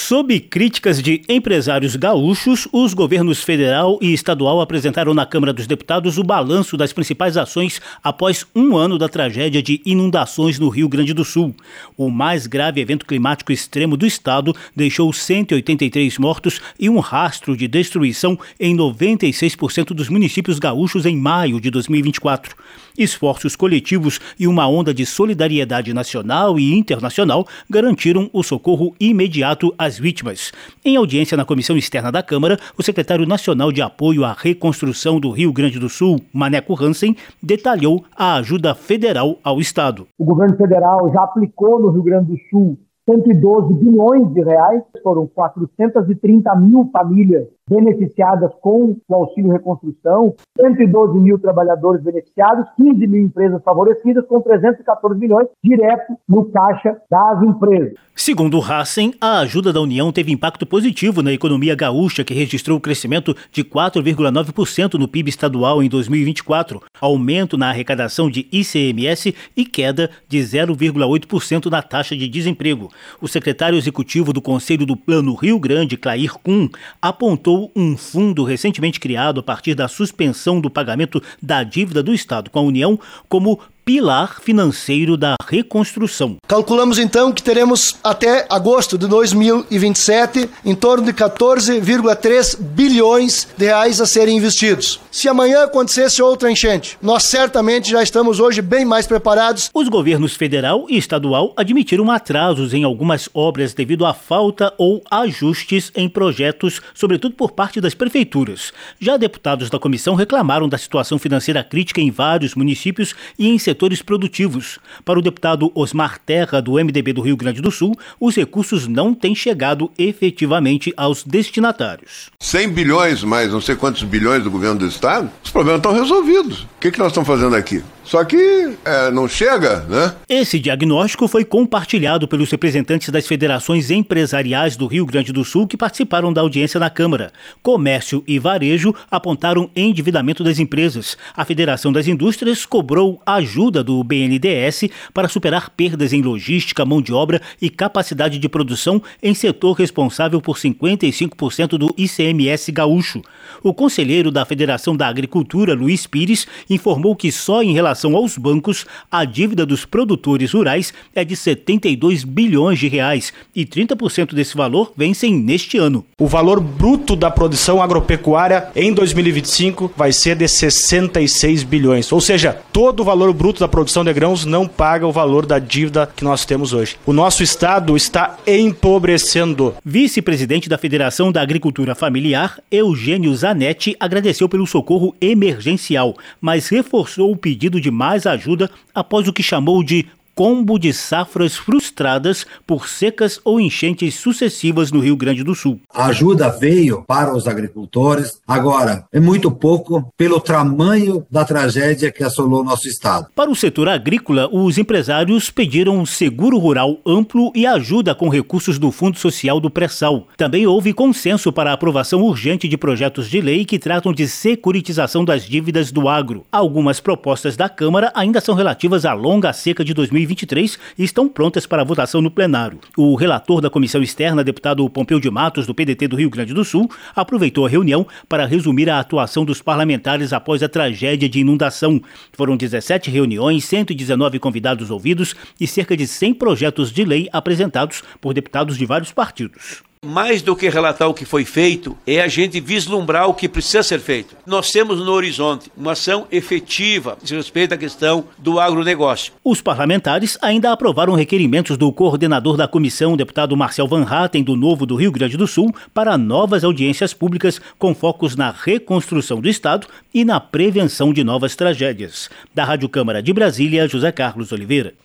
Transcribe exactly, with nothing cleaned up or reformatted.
Sob críticas de empresários gaúchos, os governos federal e estadual apresentaram na Câmara dos Deputados o balanço das principais ações após um ano da tragédia de inundações no Rio Grande do Sul. O mais grave evento climático extremo do estado deixou cento e oitenta e três mortos e um rastro de destruição em noventa e seis por cento dos municípios gaúchos em maio de dois mil e vinte e quatro. Esforços coletivos e uma onda de solidariedade nacional e internacional garantiram o socorro imediato às vítimas. Em audiência na Comissão Externa da Câmara, o secretário nacional de apoio à reconstrução do Rio Grande do Sul, Maneco Hansen, detalhou a ajuda federal ao estado. O governo federal já aplicou no Rio Grande do Sul cento e doze bilhões de reais, foram quatrocentas e trinta mil famílias beneficiadas com o auxílio reconstrução, cento e doze mil trabalhadores beneficiados, quinze mil empresas favorecidas, com trezentos e quatorze milhões direto no caixa das empresas. Segundo Hassen, a ajuda da União teve impacto positivo na economia gaúcha, que registrou crescimento de quatro vírgula nove por cento no P I B estadual em dois mil e vinte e quatro, aumento na arrecadação de I C M S e queda de zero vírgula oito por cento na taxa de desemprego. O secretário executivo do Conselho do Plano Rio Grande, Clair Kuhn, apontou um fundo recentemente criado a partir da suspensão do pagamento da dívida do Estado com a União como pilar financeiro da reconstrução. Calculamos então que teremos até agosto de dois mil e vinte e sete em torno de quatorze vírgula três bilhões de reais a serem investidos. Se amanhã acontecesse outra enchente, nós certamente já estamos hoje bem mais preparados. Os governos federal e estadual admitiram atrasos em algumas obras devido à falta ou ajustes em projetos, sobretudo por parte das prefeituras. Já deputados da comissão reclamaram da situação financeira crítica em vários municípios e em setores produtivos. Para o deputado Osmar Terra, do M D B do Rio Grande do Sul, os recursos não têm chegado efetivamente aos destinatários. cem bilhões, mais não sei quantos bilhões do governo do estado, os problemas estão resolvidos. O que, que nós estamos fazendo aqui? Só que é, não chega, né? Esse diagnóstico foi compartilhado pelos representantes das federações empresariais do Rio Grande do Sul que participaram da audiência na Câmara. Comércio e Varejo apontaram endividamento das empresas. A Federação das Indústrias cobrou ajuda do B N D E S para superar perdas em logística, mão de obra e capacidade de produção em setor responsável por cinquenta e cinco por cento do I C M S gaúcho. O conselheiro da Federação da Agricultura, Luiz Pires, informou que só em relação aos bancos, a dívida dos produtores rurais é de setenta e dois bilhões de reais e trinta por cento desse valor vencem neste ano. O valor bruto da produção agropecuária em dois mil e vinte e cinco vai ser de sessenta e seis bilhões, ou seja, todo o valor bruto da produção de grãos não paga o valor da dívida que nós temos hoje. O nosso estado está empobrecendo. Vice-presidente da Federação da Agricultura Familiar, Eugênio Zanetti, agradeceu pelo socorro emergencial, mas reforçou o pedido de mais ajuda após o que chamou de combo de safras frustradas por secas ou enchentes sucessivas no Rio Grande do Sul. A ajuda veio para os agricultores, agora é muito pouco pelo tamanho da tragédia que assolou nosso estado. Para o setor agrícola, os empresários pediram seguro rural amplo e ajuda com recursos do Fundo Social do Pré-Sal. Também houve consenso para a aprovação urgente de projetos de lei que tratam de securitização das dívidas do agro. Algumas propostas da Câmara ainda são relativas à longa seca de dois mil e vinte e três e estão prontas para votação no plenário. O relator da Comissão Externa, deputado Pompeu de Matos, do P D T do Rio Grande do Sul, aproveitou a reunião para resumir a atuação dos parlamentares após a tragédia de inundação. Foram dezessete reuniões, cento e dezenove convidados ouvidos e cerca de cem projetos de lei apresentados por deputados de vários partidos. Mais do que relatar o que foi feito, é a gente vislumbrar o que precisa ser feito. Nós temos no horizonte uma ação efetiva a respeito à questão do agronegócio. Os parlamentares ainda aprovaram requerimentos do coordenador da comissão, deputado Marcel Van Hatten, do Novo do Rio Grande do Sul, para novas audiências públicas com focos na reconstrução do Estado e na prevenção de novas tragédias. Da Rádio Câmara de Brasília, José Carlos Oliveira.